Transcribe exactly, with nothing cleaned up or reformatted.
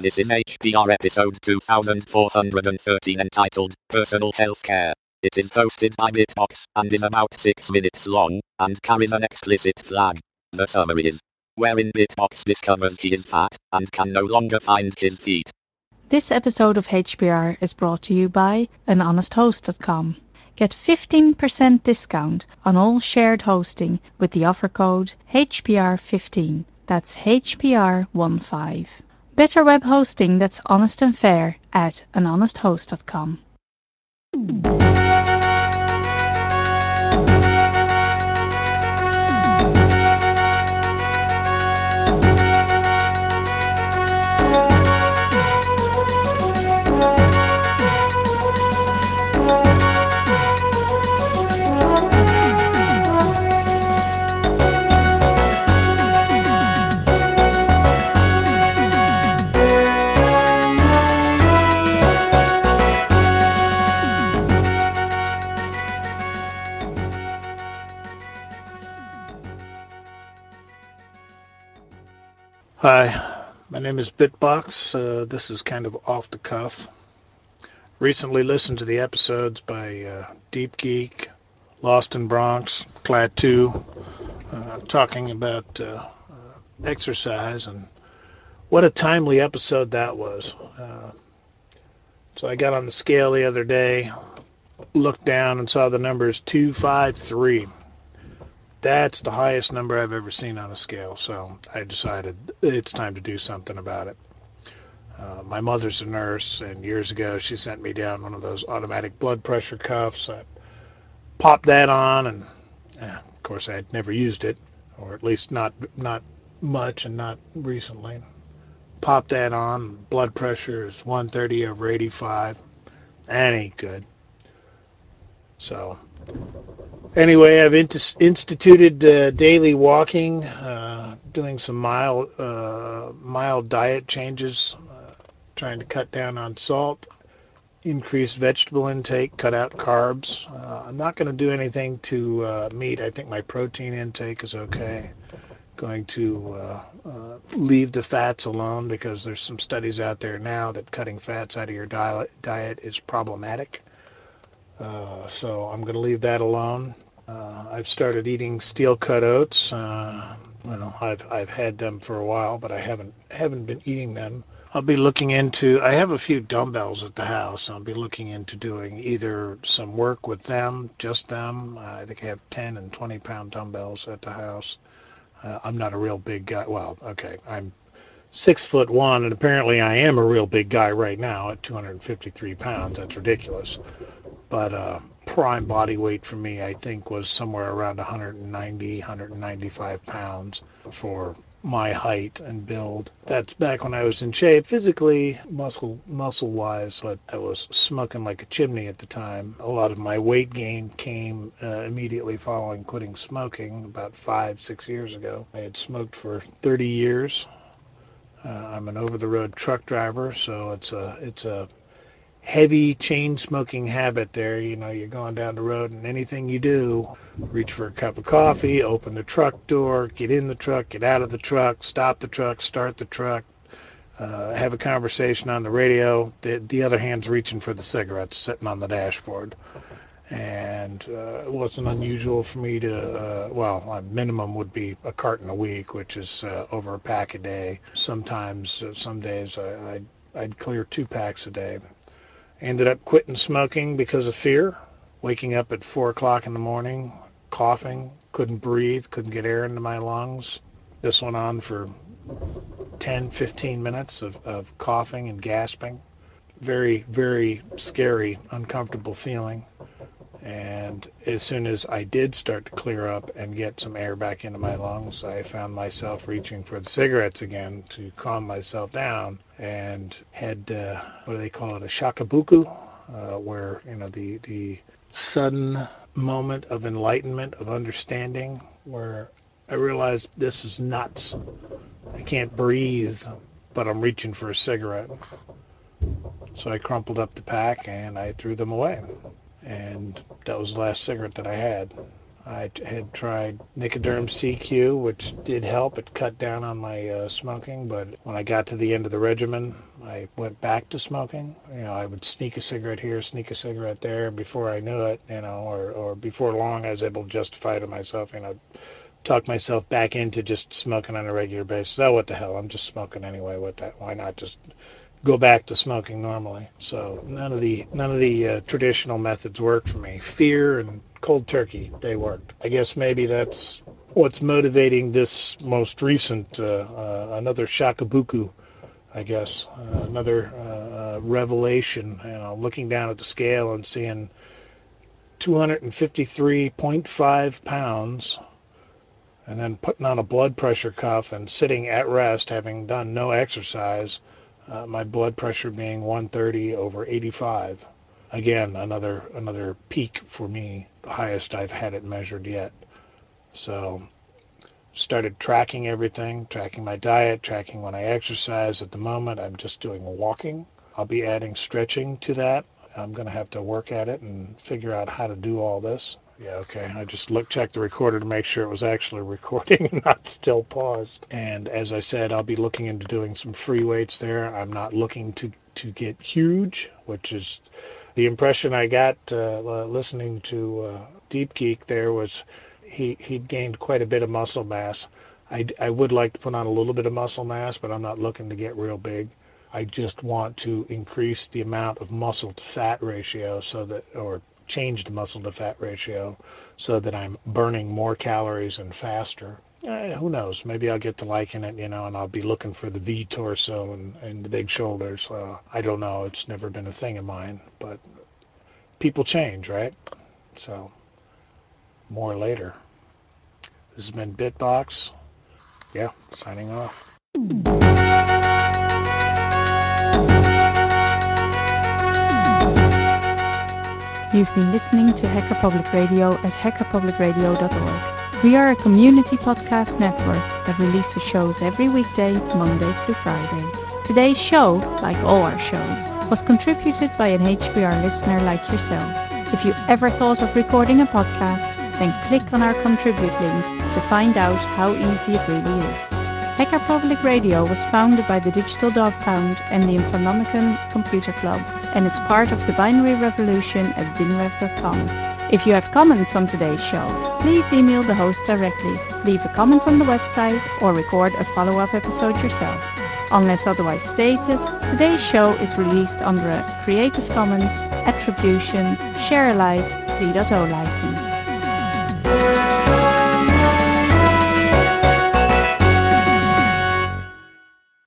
This is H P R episode two thousand four hundred thirteen entitled Personal Health Care. It is hosted by Bitbox and is about six minutes long and carries an explicit flag. The summary is, wherein Bitbox discovers he is fat and can no longer find his feet. This episode of H P R is brought to you by an honest host dot com. Get fifteen percent discount on all shared hosting with the offer code H P R fifteen. That's H P R fifteen. Better web hosting that's honest and fair at an honest host dot com. Hi, my name is Bitbox. Uh, this is kind of off the cuff. Recently listened to the episodes by uh, Deep Geek, Lost in Bronx, Clad two, uh, talking about uh, uh, exercise, and what a timely episode that was. Uh, so I got on the scale the other day, looked down and saw the numbers two five three. That's the highest number I've ever seen on a scale, so I decided it's time to do something about it. Uh, my mother's a nurse, and years ago she sent me down one of those automatic blood pressure cuffs. I popped that on, and uh, of course I had never used it, or at least not not much, and not recently. Popped that on. Blood pressure is one thirty over eighty-five. That ain't good. So anyway, I've int- instituted uh, daily walking, uh, doing some mild uh, mild diet changes, uh, trying to cut down on salt, increase vegetable intake, cut out carbs. Uh, I'm not going to do anything to uh, meat. I think my protein intake is okay. Going to uh, uh, leave the fats alone because there's some studies out there now that cutting fats out of your diet, diet is problematic. Uh, so I'm going to leave that alone. Uh, I've started eating steel cut oats. Uh, you know, I've I've had them for a while, but I haven't haven't been eating them. I'll be looking into. I have a few dumbbells at the house. I'll be looking into doing either some work with them, just them. Uh, I think I have ten and twenty pound dumbbells at the house. Uh, I'm not a real big guy. Well, okay, I'm six foot one, and apparently I am a real big guy right now at two hundred fifty-three pounds. That's ridiculous. But uh, prime body weight for me, I think, was somewhere around one ninety, one ninety-five pounds for my height and build. That's back when I was in shape physically, muscle muscle wise. So I was smoking like a chimney at the time. A lot of my weight gain came uh, immediately following quitting smoking about five, six years ago. I had smoked for thirty years. Uh, I'm an over-the-road truck driver, so it's a it's a heavy chain smoking habit there. You know, you're going down the road, and anything you do, reach for a cup of coffee, open the truck door, get in the truck, get out of the truck, stop the truck, start the truck, uh, have a conversation on the radio. The, the other hand's reaching for the cigarettes sitting on the dashboard. And uh, it wasn't unusual for me to, uh, well, my minimum would be a carton a week, which is uh, over a pack a day. Sometimes, uh, some days, I, I'd, I'd clear two packs a day. Ended up quitting smoking because of fear. Waking up at four o'clock in the morning, coughing, couldn't breathe, couldn't get air into my lungs. This went on for ten, fifteen minutes of, of coughing and gasping. Very, very scary, uncomfortable feeling. And as soon as I did start to clear up and get some air back into my lungs, I found myself reaching for the cigarettes again to calm myself down, and had, uh, what do they call it, a shakabuku, uh, where, you know, the, the sudden moment of enlightenment, of understanding, where I realized this is nuts. I can't breathe, but I'm reaching for a cigarette. So I crumpled up the pack and I threw them away. And that was the last cigarette that I had. I had tried Nicoderm C Q, which did help. It cut down on my uh, smoking, but when I got to the end of the regimen, I went back to smoking. You know, I would sneak a cigarette here, sneak a cigarette there, and before I knew it, you know, or, or before long, I was able to justify to myself, you know, talk myself back into just smoking on a regular basis. Oh, what the hell? I'm just smoking anyway. What that? Why not just go back to smoking normally? So none of the none of the uh, traditional methods worked for me. Fear and cold turkey, they worked. I guess maybe that's what's motivating this most recent uh, uh, another shakabuku. I guess uh, another uh, uh, revelation. You know, looking down at the scale and seeing two hundred fifty-three point five pounds, and then putting on a blood pressure cuff and sitting at rest, having done no exercise, uh, my blood pressure being one thirty over eighty-five. Again, another another peak for me, the highest I've had it measured yet. So started tracking everything, tracking my diet, tracking when I exercise. At the moment, I'm just doing walking. I'll be adding stretching to that. I'm going to have to work at it and figure out how to do all this. Yeah, okay. I just look, checked the recorder to make sure it was actually recording and not still paused. And as I said, I'll be looking into doing some free weights there. I'm not looking to, to get huge, which is the impression I got uh, listening to uh, Deep Geek there was he, he'd gained quite a bit of muscle mass. I, I would like to put on a little bit of muscle mass, but I'm not looking to get real big. I just want to increase the amount of muscle to fat ratio so that, or change the muscle to fat ratio so that I'm burning more calories and faster. Eh, who knows? Maybe I'll get to liking it, you know, and I'll be looking for the V torso and, and the big shoulders. Uh, I don't know. It's never been a thing of mine, but people change, right? So more later. This has been Bitbox. Yeah, signing off. You've been listening to Hacker Public Radio at hacker public radio dot org. We are a community podcast network that releases shows every weekday, Monday through Friday. Today's show, like all our shows, was contributed by an H P R listener like yourself. If you ever thought of recording a podcast, then click on our contribute link to find out how easy it really is. Hacker Public Radio was founded by the Digital Dog Pound and the Infonomicon Computer Club and is part of the Binary Revolution at binrev dot com. If you have comments on today's show, please email the host directly, leave a comment on the website, or record a follow-up episode yourself. Unless otherwise stated, today's show is released under a Creative Commons Attribution Share Alike three point oh license.